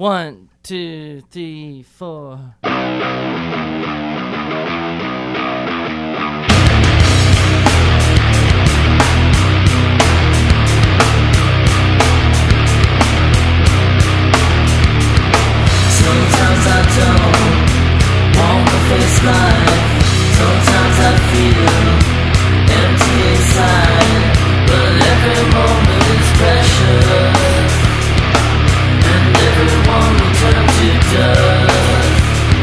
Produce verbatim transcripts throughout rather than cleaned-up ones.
One, two, three, four. Sometimes I don't want to face life. Sometimes I feel empty inside. But every moment is precious, and everyone will turn to dust.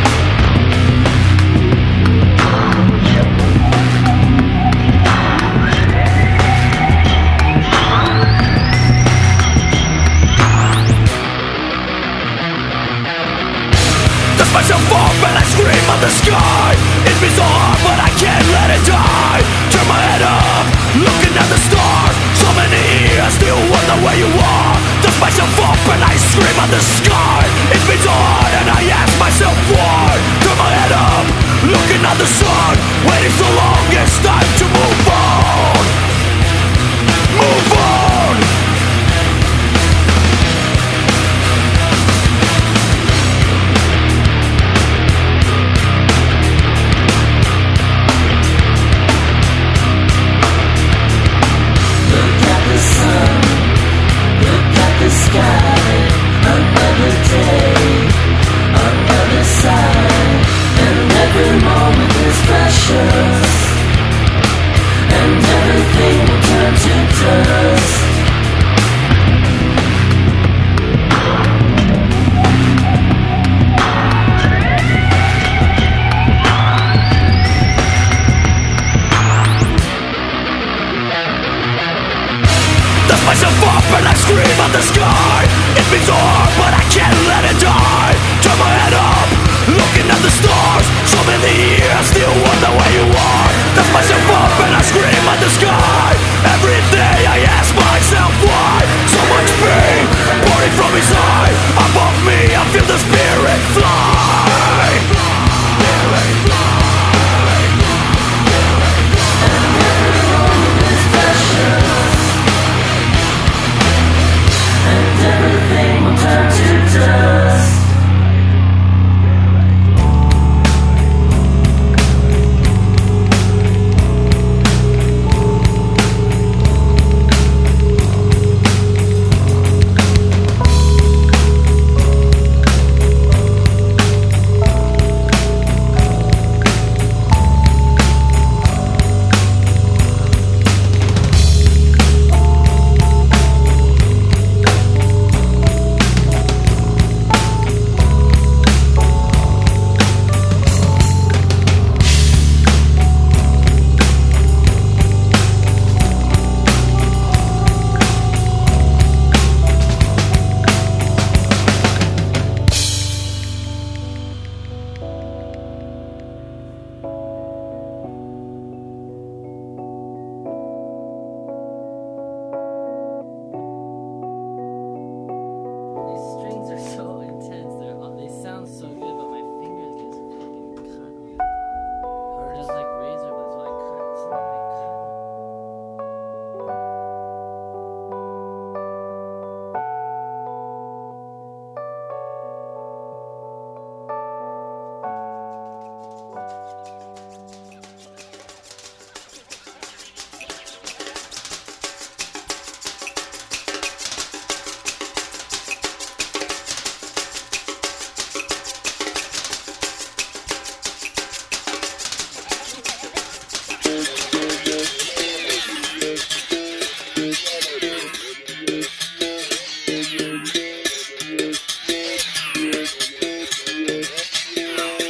Dust myself off and I scream at the sky. It's been so hard but I can't let it die. Turn my head up, looking at the stars. So many years, still wonder where you are. Dust myself off and I scream at the sky. It's been so hard and I ask myself why. Turn my head up, looking at the sun. Waiting so long, it's time to move on. Move on.